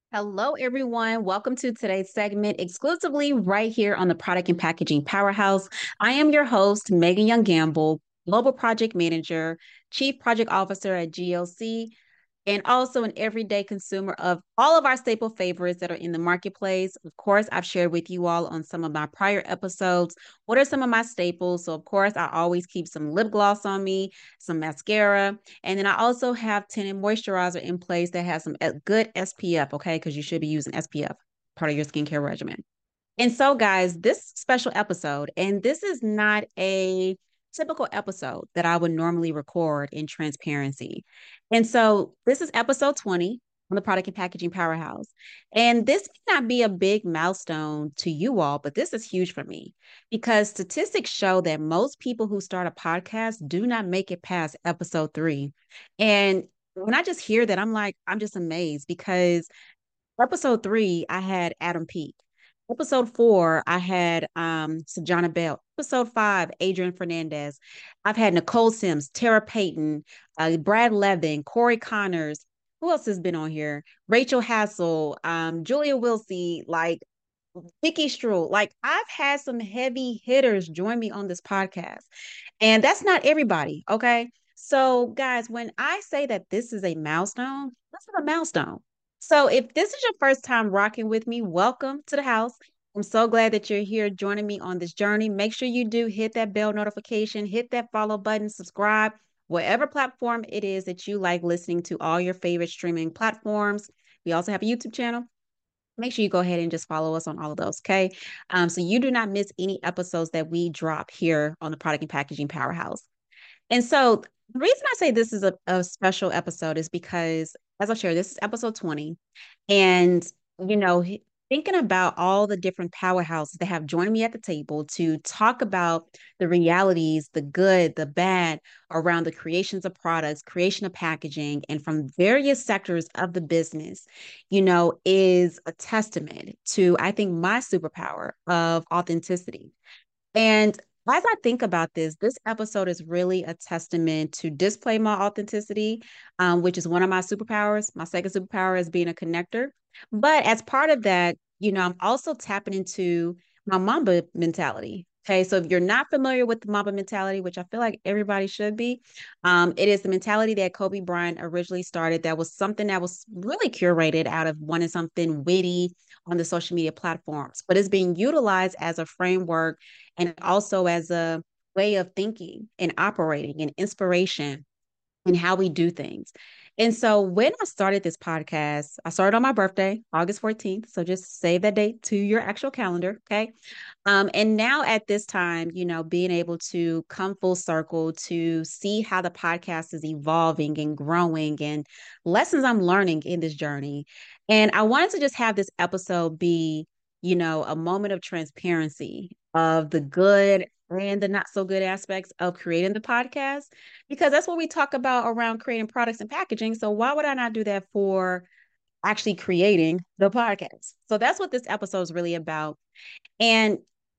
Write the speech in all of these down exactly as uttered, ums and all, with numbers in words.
Hello, everyone. Welcome to today's segment exclusively right here on the Product and Packaging Powerhouse. I am your host, Megan Young Gamble, Global Project Manager, Chief Project Officer at G L C, and also an everyday consumer of all of our staple favorites that are in the marketplace. Of course, I've shared with you all on some of my prior episodes what are some of my staples. So, of course, I always keep some lip gloss on me, some mascara, and then I also have tinted moisturizer in place that has some uh, good S P F, okay? Because you should be using S P F, part of your skincare regimen. And so, guys, this special episode, and this is not a typical episode that I would normally record in transparency. And so, this is episode twenty on the Product and Packaging Powerhouse. And this may not be a big milestone to you all, but this is huge for me because statistics show that most people who start a podcast do not make it past episode three. And when I just hear that, I'm like, I'm just amazed because episode three, I had Adam Peake. Episode four, I had um Sajana Bell. Episode five, Adrian Fernandez. I've had Nicole Sims, Tara Payton, uh, Brad Levin, Corey Connors. Who else has been on here? Rachel Hassel, um, Julia Wilsey, like Vicky Strule. Like I've had some heavy hitters join me on this podcast. And that's not everybody, okay? So, guys, when I say that this is a milestone, this is a milestone. So, if this is your first time rocking with me, welcome to the house. I'm so glad that you're here joining me on this journey. Make sure you do hit that bell notification, hit that follow button, subscribe, whatever platform it is that you like listening to all your favorite streaming platforms. We also have a YouTube channel. Make sure you go ahead and just follow us on all of those, okay? Um, so you do not miss any episodes that we drop here on the Product and Packaging Powerhouse. And so the reason I say this is a, a special episode is because, as I'll share, this is episode twenty. And, you know, thinking about all the different powerhouses that have joined me at the table to talk about the realities, the good, the bad around the creations of products, creation of packaging, and from various sectors of the business, you know, is a testament to, I think, my superpower of authenticity. And as I think about this, this episode is really a testament to display my authenticity, um, which is one of my superpowers. My second superpower is being a connector. But as part of that, you know, I'm also tapping into my Mamba mentality. Okay, so if you're not familiar with the Mamba mentality, which I feel like everybody should be, um, it is the mentality that Kobe Bryant originally started. That was something that was really curated out of wanting something witty on the social media platforms, but it's being utilized as a framework and also as a way of thinking and operating and inspiration and how we do things. And so when I started this podcast, I started on my birthday, August fourteenth. So just save that date to your actual calendar. Okay. Um, and now at this time, you know, being able to come full circle to see how the podcast is evolving and growing and lessons I'm learning in this journey. And I wanted to just have this episode be, you know, a moment of transparency of the good and the not so good aspects of creating the podcast because that's what we talk about around creating products and packaging. So why would I not do that for actually creating the podcast? So that's what this episode is really about. And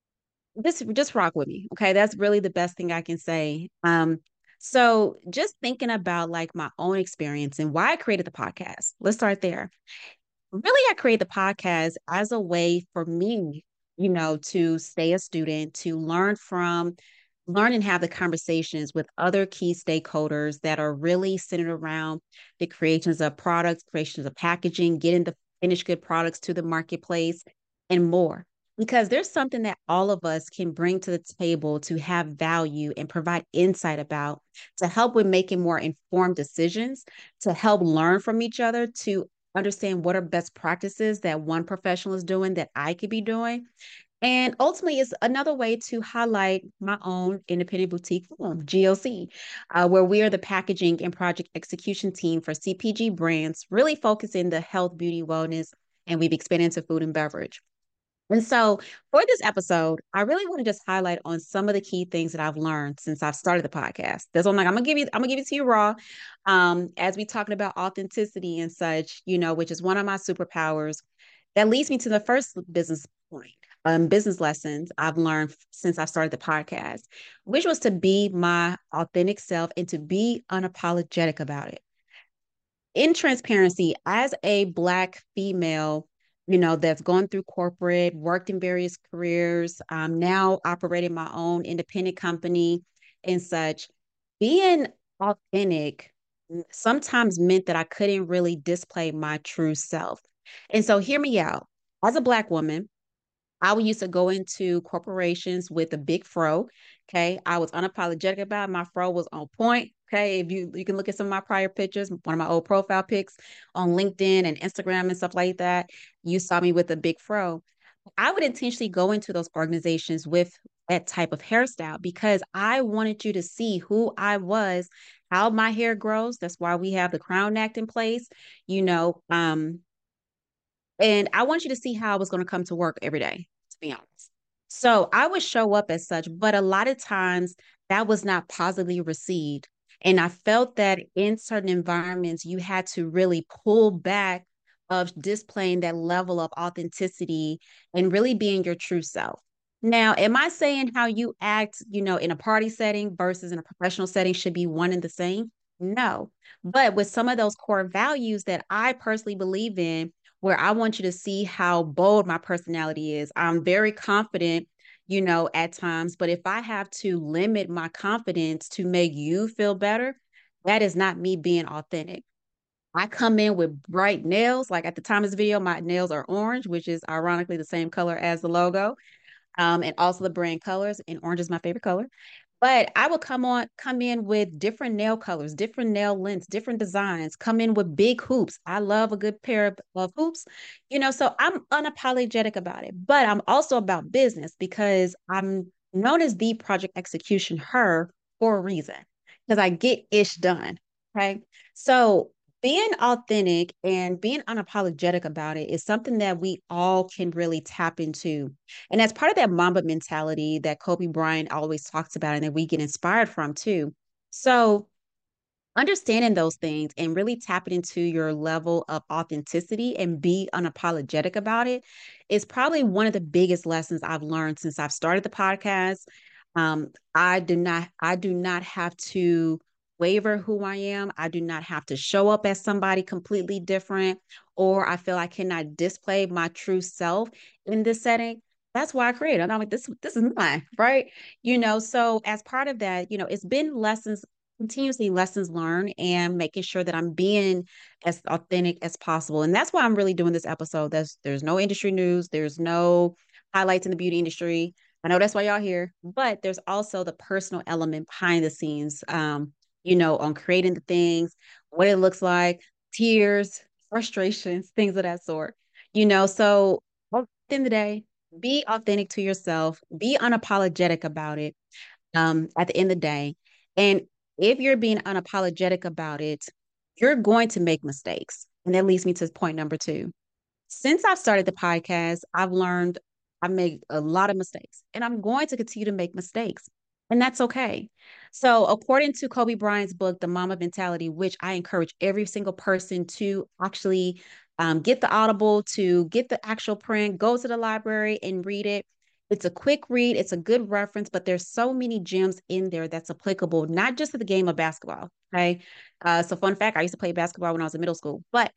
this just rock with me. Okay. That's really the best thing I can say. Um, so just thinking about like my own experience and why I created the podcast. Let's start there. Really, I created the podcast as a way for me, you know, to stay a student, to learn from learn and have the conversations with other key stakeholders that are really centered around the creations of products, creations of packaging, getting the finished good products to the marketplace, and more. Because there's something that all of us can bring to the table to have value and provide insight about to help with making more informed decisions, to help learn from each other, to understand what are best practices that one professional is doing that I could be doing, and ultimately, it's another way to highlight my own independent boutique firm, G L C, uh, where we are the packaging and project execution team for C P G brands, really focusing the health, beauty, wellness, and we've expanded into food and beverage. And so for this episode, I really want to just highlight on some of the key things that I've learned since I've started the podcast. That's what I'm like, I'm gonna give you, I'm gonna give it to you raw. Um, as we talking about authenticity and such, you know, which is one of my superpowers. That leads me to the first business point, um, business lessons I've learned since I started the podcast, which was to be my authentic self and to be unapologetic about it. in transparency, as a Black female, you know, that's gone through corporate, worked in various careers, um, now operating my own independent company and such, being authentic sometimes meant that I couldn't really display my true self. And so, hear me out. As a Black woman, I used to go into corporations with a big fro. Okay. I was unapologetic about it. My fro was on point. Okay. If you you can look at some of my prior pictures, one of my old profile pics on LinkedIn and Instagram and stuff like that, you saw me with a big fro. I would intentionally go into those organizations with that type of hairstyle because I wanted you to see who I was, how my hair grows. That's why we have the crown act in place. You know, um, and I want you to see how I was going to come to work every day, to be honest. So I would show up as such, but a lot of times that was not positively received. And I felt that in certain environments, you had to really pull back of displaying that level of authenticity and really being your true self. Now, am I saying how you act, you know, in a party setting versus in a professional setting should be one and the same? No. But with some of those core values that I personally believe in, where I want you to see how bold my personality is. I'm very confident, you know, at times, but if I have to limit my confidence to make you feel better, that is not me being authentic. I come in with bright nails. Like at the time of this video, my nails are orange, which is ironically the same color as the logo, um, and also the brand colors. And orange is my favorite color. But I would come on, come in with different nail colors, different nail lengths, different designs, come in with big hoops. I love a good pair of, of hoops, you know, so I'm unapologetic about it. But I'm also about business because I'm known as the project execution her for a reason, because I get ish done. Okay. So being authentic and being unapologetic about it is something that we all can really tap into. And as part of that Mamba mentality that Kobe Bryant always talks about and that we get inspired from too. So understanding those things and really tapping into your level of authenticity and be unapologetic about it is probably one of the biggest lessons I've learned since I've started the podcast. Um, I do not, I do not have to waver who I am. I do not have to show up as somebody completely different, or I feel I cannot display my true self in this setting. That's why I created. And I'm like, this, this is mine, right? You know, so as part of that, you know, it's been lessons continuously lessons learned and making sure that I'm being as authentic as possible. And that's why I'm really doing this episode. There's there's no industry news, there's no highlights in the beauty industry. I know that's why y'all here, but there's also the personal element behind the scenes, um, you know, on creating the things, what it looks like, tears, frustrations, things of that sort. You know, so at the end of the day, be authentic to yourself, be unapologetic about it um, at the end of the day. And if you're being unapologetic about it, you're going to make mistakes. And that leads me to point number two. Since I've started the podcast, I've learned I make a lot of mistakes and I'm going to continue to make mistakes. And that's okay. So, according to Kobe Bryant's book, The Mama Mentality, which I encourage every single person to actually um, get the Audible, to get the actual print, go to the library and read it. It's a quick read, it's a good reference, but there's so many gems in there that's applicable, not just to the game of basketball. Okay. Uh, so, fun fact I used to play basketball when I was in middle school, but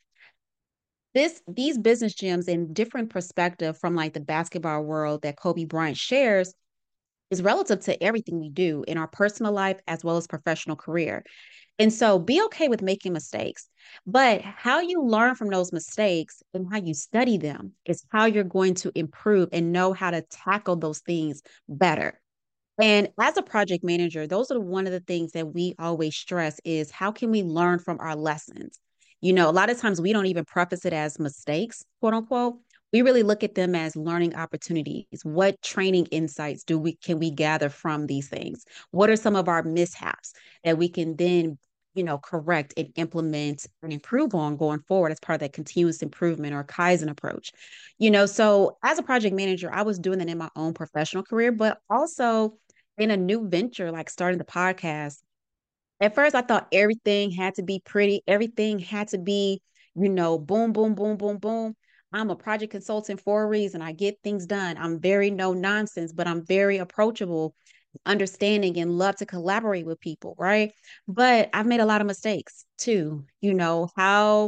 this these business gems in different perspective from like the basketball world that Kobe Bryant shares is relative to everything we do in our personal life as well as professional career. And so be okay with making mistakes, but how you learn from those mistakes and how you study them is how you're going to improve and know how to tackle those things better. And as a project manager, those are one of the things that we always stress is how can we learn from our lessons? You know, a lot of times we don't even preface it as mistakes, quote unquote. We really look at them as learning opportunities. What training insights do we can we gather from these things? What are some of our mishaps that we can then, you know, correct and implement and improve on going forward as part of that continuous improvement or Kaizen approach? You know, so as a project manager, I was doing that in my own professional career, but also in a new venture, like starting the podcast, at first I thought everything had to be pretty, everything had to be, you know, boom, boom, boom, boom, boom. I'm a project consultant for a reason. I get things done. I'm very no nonsense, but I'm very approachable understanding and love to collaborate with people, right? But I've made a lot of mistakes too. You know, how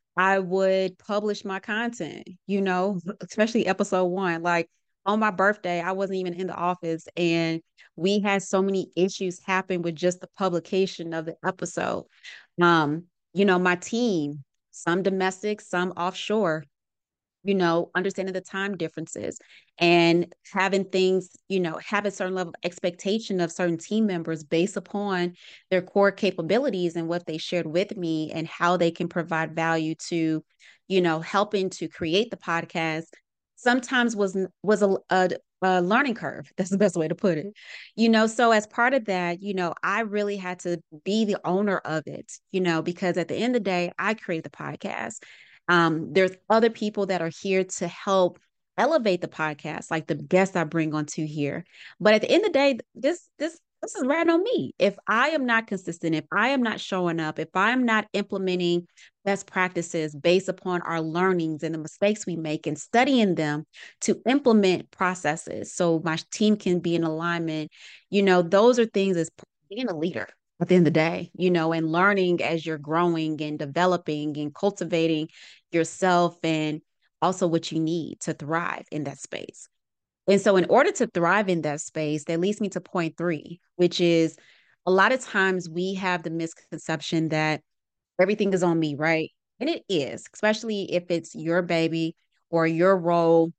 I would publish my content, you know, especially episode one. Like on my birthday, I wasn't even in the office, and we had so many issues happen with just the publication of the episode. Um, you know, my team, some domestic, some offshore, you know, understanding the time differences and having things, you know, have a certain level of expectation of certain team members based upon their core capabilities and what they shared with me and how they can provide value to, you know, helping to create the podcast sometimes was was a, a, a learning curve. That's the best way to put it. You know, so as part of that, you know, I really had to be the owner of it, you know, because at the end of the day, I created the podcast. Um, there's other people that are here to help elevate the podcast, like the guests I bring onto here. But at the end of the day, this this this is right on me. If I am not consistent, if I am not showing up, if I am not implementing best practices based upon our learnings and the mistakes we make and studying them to implement processes so my team can be in alignment, you know, those are things as being a leader at the end of the day, you know, and learning as you're growing and developing and cultivating yourself and also what you need to thrive in that space. And so, in order to thrive in that space, that leads me to point three, which is a lot of times we have the misconception that everything is on me, right? And it is, especially if it's your baby or your role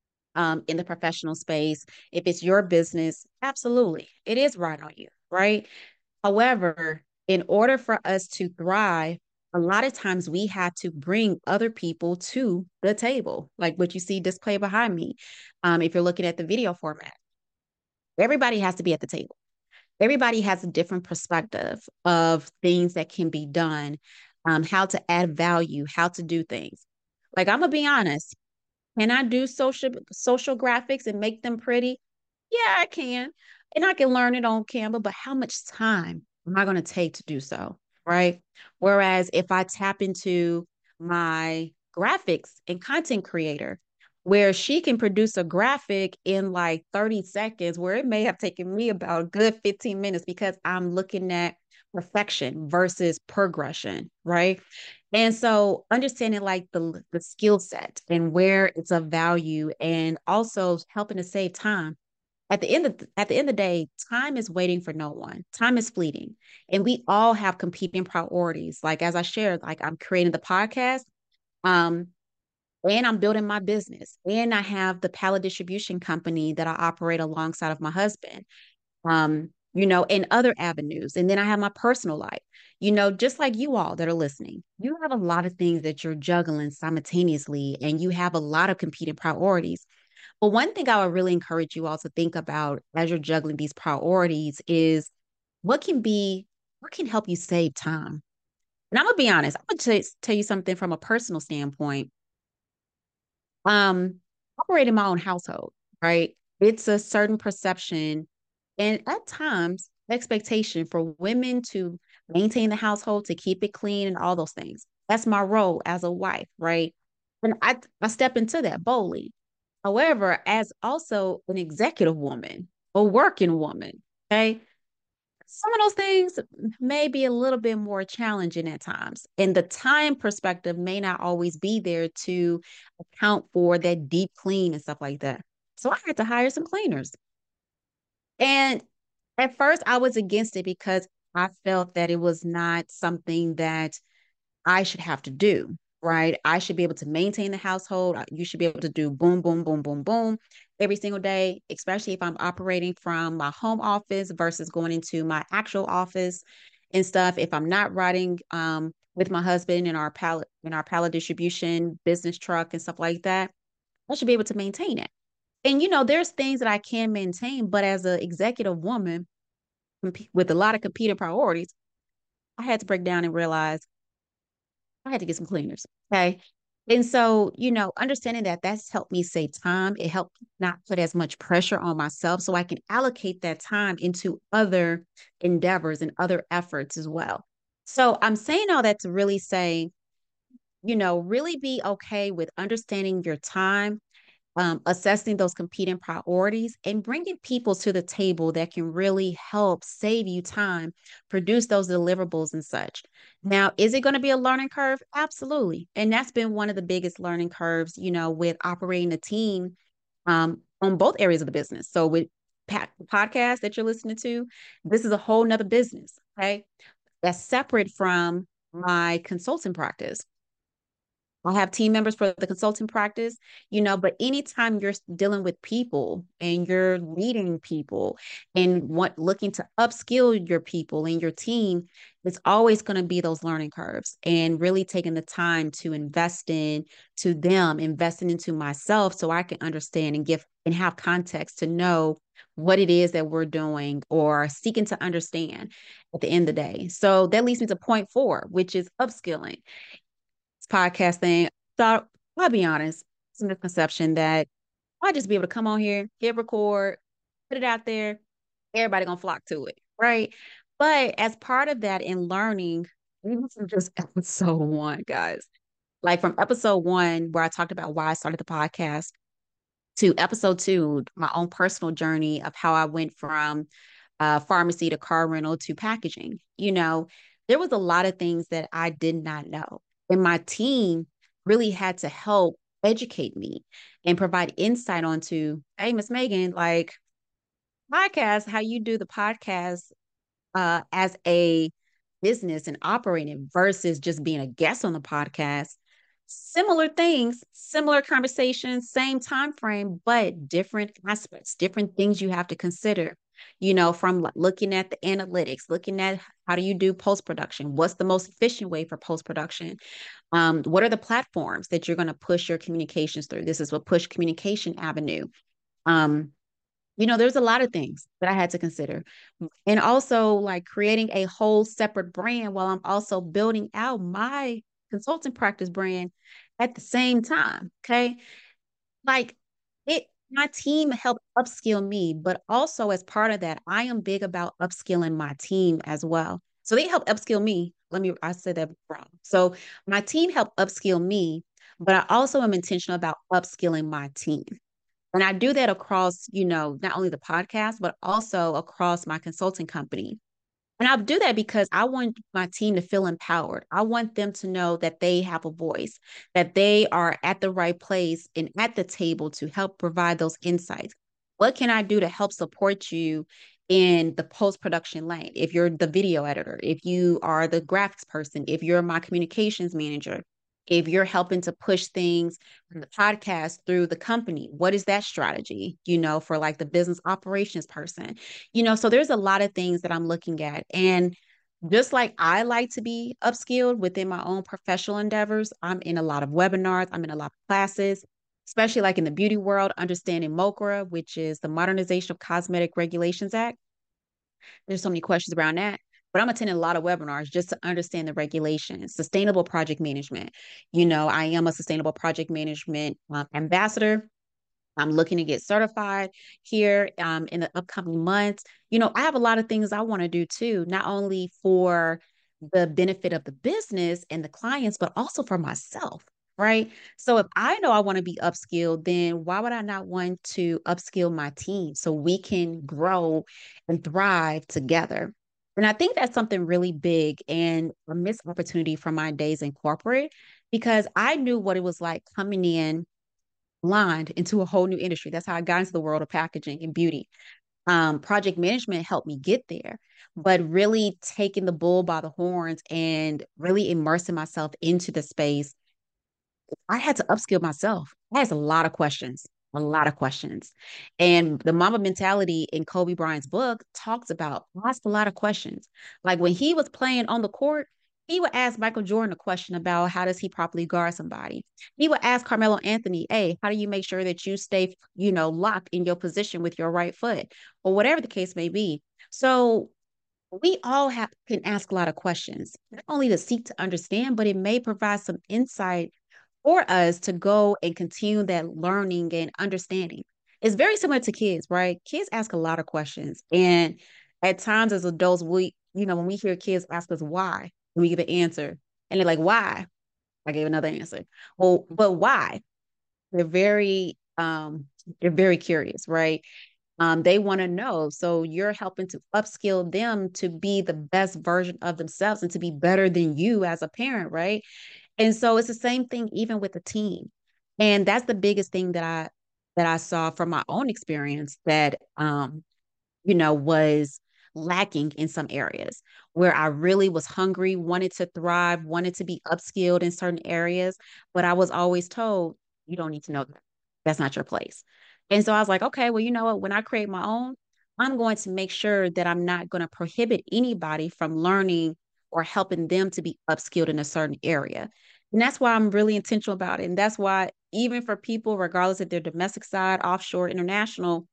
um, in the professional space. If it's your business, absolutely, it is right on you, right? However, in order for us to thrive, a lot of times we have to bring other people to the table, like what you see displayed behind me. Um, if you're looking at the video format, everybody has to be at the table. Everybody has a different perspective of things that can be done, um, how to add value, how to do things. Like I'm gonna be honest, can I do social social graphics and make them pretty? Yeah, I can. And I can learn it on Canva, but how much time am I going to take to do so? Right. Whereas if I tap into my graphics and content creator, where she can produce a graphic in like thirty seconds, where it may have taken me about a good fifteen minutes because I'm looking at perfection versus progression. Right. And so understanding like the the skill set and where it's of value and also helping to save time at the end of the, at the end of the day, time is waiting for no one. Time is fleeting, and we all have competing priorities. Like as I shared, like I'm creating the podcast, um, and I'm building my business, and I have the pallet distribution company that I operate alongside of my husband. Um, you know, and other avenues, and then I have my personal life. You know, just like you all that are listening, you have a lot of things that you're juggling simultaneously, and you have a lot of competing priorities. But one thing I would really encourage you all to think about as you're juggling these priorities is what can be, what can help you save time? And I'm gonna be honest, I'm gonna t- tell you something from a personal standpoint. Um, operating my own household, right? It's a certain perception and at times expectation for women to maintain the household, to keep it clean and all those things. That's my role as a wife, right? And I, I step into that boldly. However, as also an executive woman, a working woman, okay, some of those things may be a little bit more challenging at times. And the time perspective may not always be there to account for that deep clean and stuff like that. So I had to hire some cleaners. And at first I was against it because I felt that it was not something that I should have to do, right? I should be able to maintain the household. You should be able to do boom, boom, boom, boom, boom every single day, especially if I'm operating from my home office versus going into my actual office and stuff. If I'm not riding um, with my husband in our pallet in our pallet distribution business truck and stuff like that, I should be able to maintain it. And you know, there's things that I can maintain, but as an executive woman with a lot of competing priorities, I had to break down and realize I had to get some cleaners. Okay. And so, you know, understanding that that's helped me save time. It helped not put as much pressure on myself so I can allocate that time into other endeavors and other efforts as well. So I'm saying all that to really say, you know, really be okay with understanding your time um, assessing those competing priorities and bringing people to the table that can really help save you time, produce those deliverables and such. Now, is it going to be a learning curve? Absolutely. And that's been one of the biggest learning curves, you know, with operating a team um, on both areas of the business. So with podcast that you're listening to, this is a whole nother business. Okay. That's separate from my consulting practice. I have team members for the consulting practice, you know, but anytime you're dealing with people and you're leading people and want looking to upskill your people and your team, it's always going to be those learning curves and really taking the time to invest in to them, investing into myself so I can understand and give and have context to know what it is that we're doing or seeking to understand at the end of the day. So that leads me to point four, which is upskilling podcast thing, thought I'll be honest, it's a misconception that I'll just be able to come on here, hit record, put it out there, everybody gonna flock to it, right? But as part of that in learning, even from just episode one, guys, like from episode one, where I talked about why I started the podcast, to episode two, my own personal journey of how I went from uh, pharmacy to car rental to packaging. You know, there was a lot of things that I did not know. And my team really had to help educate me and provide insight onto, hey, Miss Megan, like podcast, how you do the podcast uh, as a business and operating versus just being a guest on the podcast. Similar things, similar conversations, same time frame, but different aspects, different things you have to consider. You know, from looking at the analytics, looking at how do you do post production? What's the most efficient way for post production? Um, what are the platforms that you're going to push your communications through? This is what push communication avenue. Um, you know, there's a lot of things that I had to consider. And also like creating a whole separate brand while I'm also building out my consulting practice brand at the same time. Okay. Like it, my team helped upskill me, but also as part of that, I am big about upskilling my team as well. So they help upskill me. Let me, I said that wrong. So my team helped upskill me, but I also am intentional about upskilling my team. And I do that across, you know, not only the podcast, but also across my consulting company. And I'll do that because I want my team to feel empowered. I want them to know that they have a voice, that they are at the right place and at the table to help provide those insights. What can I do to help support you in the post production lane? If you're the video editor, if you are the graphics person, if you're my communications manager, if you're helping to push things from the podcast through the company, what is that strategy, you know, for like the business operations person? You know, so there's a lot of things that I'm looking at. And just like I like to be upskilled within my own professional endeavors, I'm in a lot of webinars, I'm in a lot of classes, especially like in the beauty world, understanding MOCRA, which is the Modernization of Cosmetic Regulations Act. There's so many questions around that. But I'm attending a lot of webinars just to understand the regulations, sustainable project management. You know, I am a sustainable project management um, ambassador. I'm looking to get certified here um, in the upcoming months. You know, I have a lot of things I want to do too, not only for the benefit of the business and the clients, but also for myself. Right. So if I know I want to be upskilled, then why would I not want to upskill my team so we can grow and thrive together? And I think that's something really big and a missed opportunity from my days in corporate because I knew what it was like coming in blind into a whole new industry. That's how I got into the world of packaging and beauty. Um, project management helped me get there, but really taking the bull by the horns and really immersing myself into the space, I had to upskill myself. I had a lot of questions, a lot of questions. And the mama mentality in Kobe Bryant's book talks about ask a lot of questions. Like when he was playing on the court, he would ask Michael Jordan a question about how does he properly guard somebody. He would ask Carmelo Anthony, hey, how do you make sure that you stay, you know, locked in your position with your right foot or whatever the case may be. So we all have can ask a lot of questions, not only to seek to understand, but it may provide some insight for us to go and continue that learning and understanding. It's very similar to kids, right? Kids ask a lot of questions. And at times as adults, we, you know, when we hear kids ask us why, we give an answer. And they're like, why? I gave another answer. Well, but why? They're very um, they're very curious, right? Um, they want to know. So you're helping to upskill them to be the best version of themselves and to be better than you as a parent, right? And so it's the same thing even with the team. And that's the biggest thing that I that I saw from my own experience that um, you know, was lacking in some areas where I really was hungry, wanted to thrive, wanted to be upskilled in certain areas, but I was always told, you don't need to know that. That's not your place. And so I was like, okay, well, you know what? When I create my own, I'm going to make sure that I'm not going to prohibit anybody from learning or helping them to be upskilled in a certain area. And that's why I'm really intentional about it. And that's why, even for people, regardless of their domestic side, offshore, international,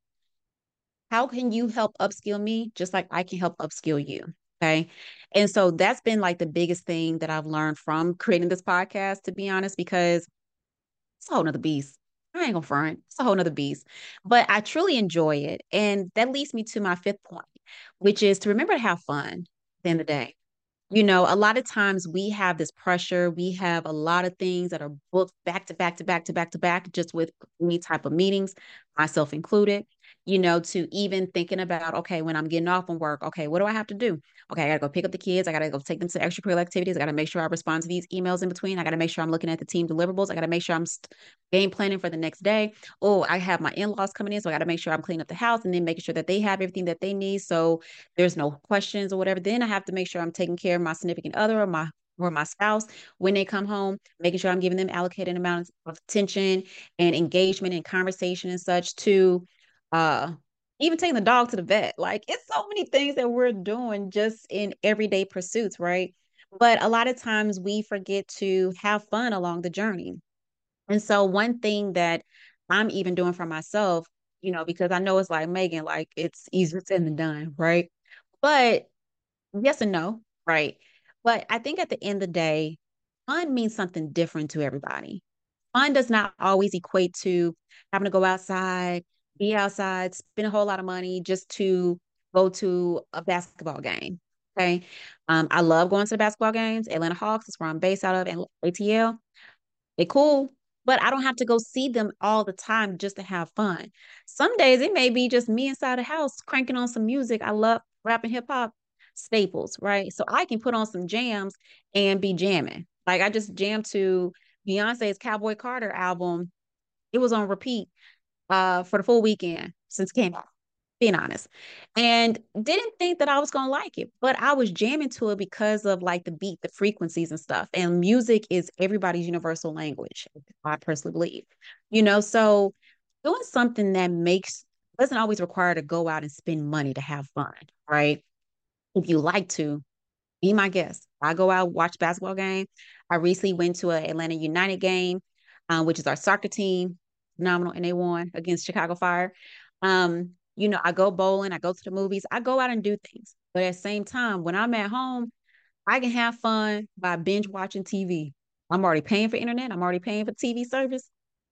how can you help upskill me just like I can help upskill you? Okay. And so that's been like the biggest thing that I've learned from creating this podcast, to be honest, because it's a whole nother beast. I ain't gonna front. It's a whole nother beast. But I truly enjoy it. And that leads me to my fifth point, which is to remember to have fun at the end of the day. You know, a lot of times we have this pressure. We have a lot of things that are booked back to back to back to back to back, just with any type of meetings, myself included, you know, to even thinking about, okay, when I'm getting off from work, okay, what do I have to do? Okay, I got to go pick up the kids. I got to go take them to extracurricular activities. I got to make sure I respond to these emails in between. I got to make sure I'm looking at the team deliverables. I got to make sure I'm st- game planning for the next day. Oh, I have my in laws coming in. So I got to make sure I'm cleaning up the house and then making sure that they have everything that they need. So there's no questions or whatever. Then I have to make sure I'm taking care of my significant other or my or my spouse when they come home, making sure I'm giving them allocated amounts of attention and engagement and conversation and such to uh even taking the dog to the vet. Like it's so many things that we're doing just in everyday pursuits, right? But a lot of times we forget to have fun along the journey. And so one thing that I'm even doing for myself, you know, because I know it's like Megan, like it's easier said than done, right? But yes and no, right? But I think at the end of the day, fun means something different to everybody. Fun does not always equate to having to go outside, be outside, spend a whole lot of money just to go to a basketball game. Okay. Um, I love going to the basketball games. Atlanta Hawks is where I'm based out of, and A T L. They cool, but I don't have to go see them all the time just to have fun. Some days it may be just me inside the house cranking on some music. I love rap and hip hop staples, right? So I can put on some jams and be jamming. Like I just jammed to Beyonce's Cowboy Carter album. It was on repeat uh for the full weekend since it came out, being honest. And didn't think that I was gonna like it, but I was jamming to it because of like the beat, the frequencies and stuff. And music is everybody's universal language, I personally believe. You know, so doing something that makes doesn't always require to go out and spend money to have fun, right? If you like to, be my guest. I go out, watch basketball game. I recently went to an Atlanta United game, um, which is our soccer team, phenomenal, and they won against Chicago Fire. Um, you know, I go bowling, I go to the movies, I go out and do things. But at the same time, when I'm at home, I can have fun by binge watching T V. I'm already paying for internet, I'm already paying for T V service.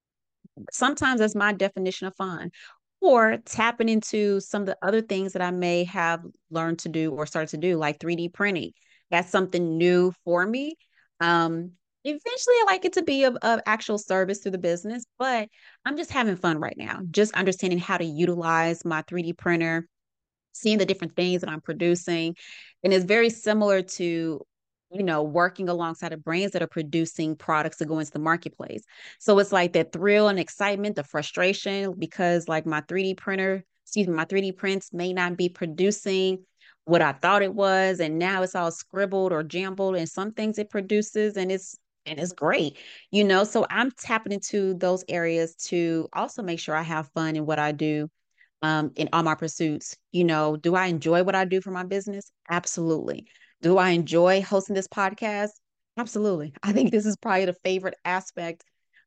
Sometimes that's my definition of fun. Or tapping into some of the other things that I may have learned to do or started to do, like three D printing. That's something new for me. Um, eventually, I like it to be of, of actual service to the business, but I'm just having fun right now, just understanding how to utilize my three D printer, seeing the different things that I'm producing. And it's very similar to, you know, working alongside of brands that are producing products that go into the marketplace. So it's like that thrill and excitement, the frustration, because like my three D printer, excuse me, my three D prints may not be producing what I thought it was. And now it's all scribbled or jumbled. And some things it produces and it's and it's great, you know. So I'm tapping into those areas to also make sure I have fun in what I do um, in all my pursuits. You know, do I enjoy what I do for my business? Absolutely. Do I enjoy hosting this podcast? Absolutely. I think this is probably the favorite aspect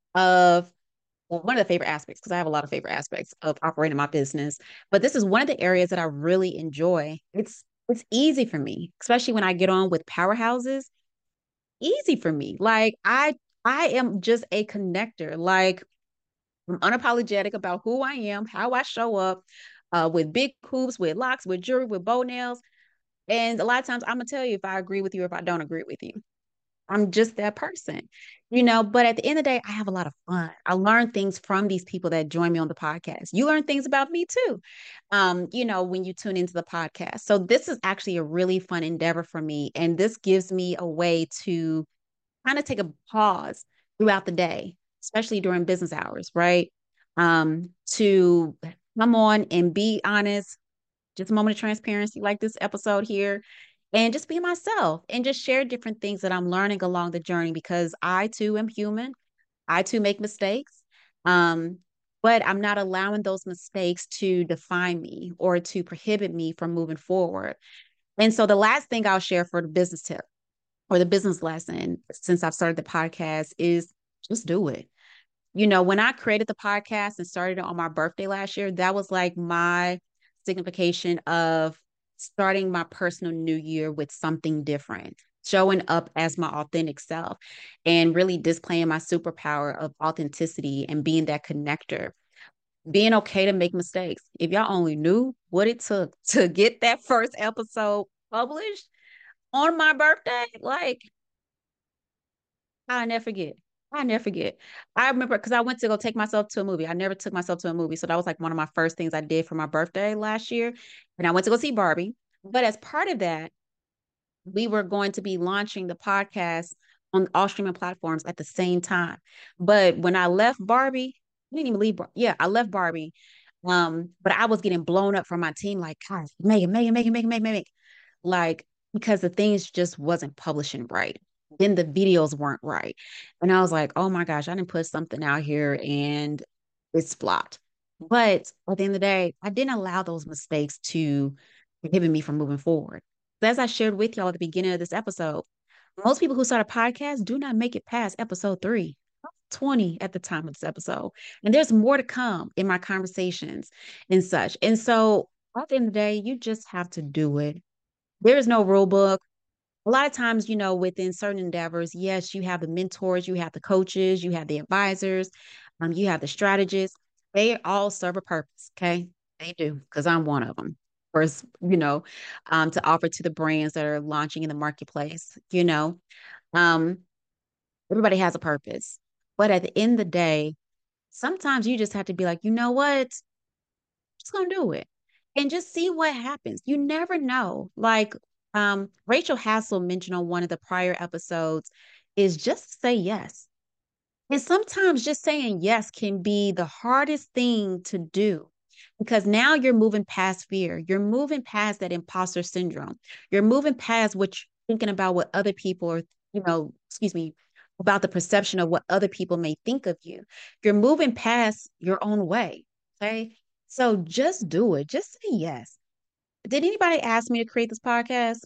of, well, one of the favorite aspects, because I have a lot of favorite aspects of operating my business. But this is one of the areas that I really enjoy. It's it's easy for me, especially when I get on with powerhouses. Easy for me. Like I I am just a connector. Like I'm unapologetic about who I am, how I show up, uh, with big hoops, with locks, with jewelry, with bow nails. And a lot of times I'm gonna tell you if I agree with you or if I don't agree with you. I'm just that person, you know. But at the end of the day, I have a lot of fun. I learn things from these people that join me on the podcast. You learn things about me too, um, you know, when you tune into the podcast. So this is actually a really fun endeavor for me. And this gives me a way to kind of take a pause throughout the day, especially during business hours, right? Um, to come on and be honest, just a moment of transparency, like this episode here, and just be myself and just share different things that I'm learning along the journey because I too am human. I too make mistakes. Um, but I'm not allowing those mistakes to define me or to prohibit me from moving forward. And so the last thing I'll share for the business tip or the business lesson since I've started the podcast is just do it. You know, when I created the podcast and started it on my birthday last year, that was like my signification of starting my personal new year with something different, showing up as my authentic self and really displaying my superpower of authenticity and being that connector, being okay to make mistakes. If y'all only knew what it took to get that first episode published on my birthday, like I'll never forget. I'll never forget. I remember because I went to go take myself to a movie. I never took myself to a movie. So that was like one of my first things I did for my birthday last year. And I went to go see Barbie. But as part of that, we were going to be launching the podcast on all streaming platforms at the same time. But when I left Barbie, I didn't even leave. Bar- yeah, I left Barbie. Um, but I was getting blown up from my team, like, God, Megan, Megan, Megan, Megan, Megan, Megan, like because the things just wasn't publishing right. Then the videos weren't right. And I was like, oh my gosh, I didn't put something out here and it's flopped. But at the end of the day, I didn't allow those mistakes to prohibit me from moving forward. As I shared with y'all at the beginning of this episode, most people who start a podcast do not make it past episode three, twenty at the time of this episode. And there's more to come in my conversations and such. And so at the end of the day, you just have to do it. There is no rule book. A lot of times, you know, within certain endeavors, yes, you have the mentors, you have the coaches, you have the advisors, um, you have the strategists. They all serve a purpose. Okay. They do, because I'm one of them. First, you know, um, to offer to the brands that are launching in the marketplace, you know. Um, everybody has a purpose. But at the end of the day, sometimes you just have to be like, you know what? Just gonna do it and just see what happens. You never know. Like um, Rachel Hassel mentioned on one of the prior episodes, is just say yes. And sometimes just saying yes can be the hardest thing to do because now you're moving past fear. You're moving past that imposter syndrome. You're moving past what you're thinking about what other people are, you know, excuse me, about the perception of what other people may think of you. You're moving past your own way. Okay. So just do it. Just say yes. Did anybody ask me to create this podcast?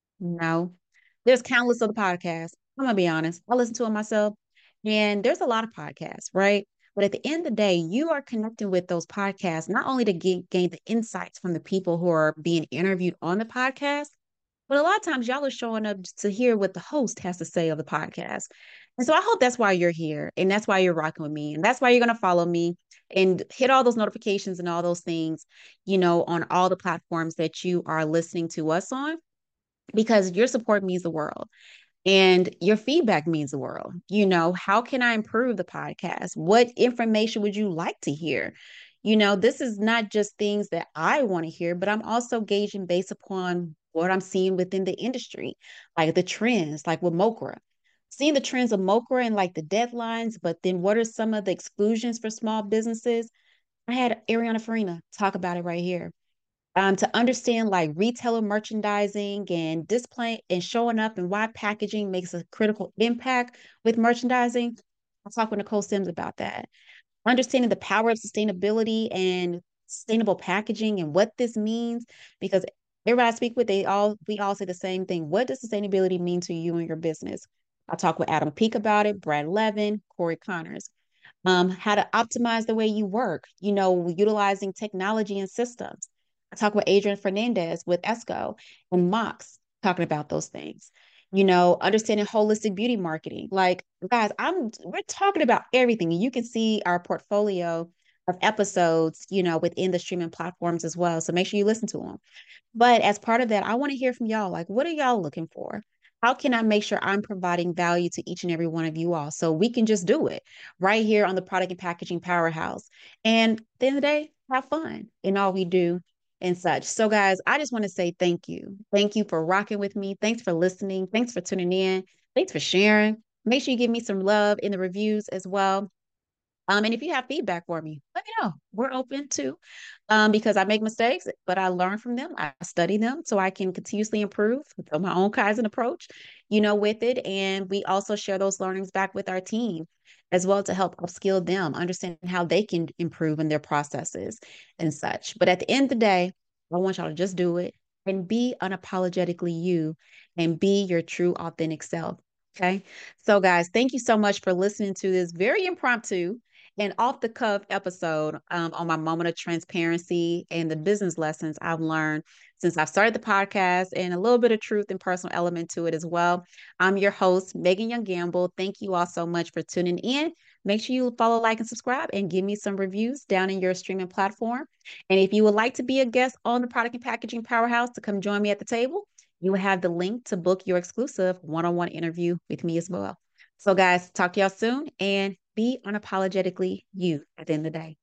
No. There's countless other podcasts. I'm gonna be honest. I listen to them myself. And there's a lot of podcasts, right? But at the end of the day, you are connecting with those podcasts not only to gain, gain the insights from the people who are being interviewed on the podcast, but a lot of times y'all are showing up to hear what the host has to say of the podcast. And so I hope that's why you're here and that's why you're rocking with me. And that's why you're going to follow me and hit all those notifications and all those things, you know, on all the platforms that you are listening to us on, because your support means the world. And your feedback means the world. You know, how can I improve the podcast? What information would you like to hear? You know, this is not just things that I want to hear, but I'm also gauging based upon what I'm seeing within the industry, like the trends, like with Mokra. Seeing the trends of Mokra and like the deadlines, but then what are some of the exclusions for small businesses? I had Ariana Farina talk about it right here, um, to understand like retailer merchandising and display and showing up and why packaging makes a critical impact with merchandising. I'll talk with Nicole Sims about that. Understanding the power of sustainability and sustainable packaging and what this means, because everybody I speak with, they all we all say the same thing. What does sustainability mean to you and your business? I'll talk with Adam Peak about it, Brad Levin, Corey Connors. Um, how to optimize the way you work, you know, utilizing technology and systems. I talk with Adrian Fernandez with ESCO and Mox talking about those things. You know, understanding holistic beauty marketing. Like, guys, I'm we're talking about everything. And you can see our portfolio of episodes, you know, within the streaming platforms as well. So make sure you listen to them. But as part of that, I want to hear from y'all. Like, what are y'all looking for? how can I make sure I'm providing value to each and every one of you all so we can just do it right here on the Product and Packaging Powerhouse? And at the end of the day, have fun in all we do and such. So, guys, I just want to say thank you. Thank you for rocking with me. Thanks for listening. Thanks for tuning in. Thanks for sharing. Make sure you give me some love in the reviews as well. Um, and if you have feedback for me, let me know. We're open too, um, because I make mistakes, but I learn from them. I study them so I can continuously improve with my own Kaizen approach, you know, with it. And we also share those learnings back with our team as well to help upskill them, understand how they can improve in their processes and such. But at the end of the day, I want y'all to just do it and be unapologetically you and be your true, authentic self. Okay. So, guys, thank you so much for listening to this very impromptu and off the cuff episode um, on my moment of transparency and the business lessons I've learned since I've started the podcast and a little bit of truth and personal element to it as well. I'm your host, Megan Young Gamble. Thank you all so much for tuning in. Make sure you follow, like, and subscribe and give me some reviews down in your streaming platform. And if you would like to be a guest on the Product and Packaging Powerhouse to come join me at the table, you will have the link to book your exclusive one-on-one interview with me as well. So, guys, talk to y'all soon and be unapologetically you at the end of the day.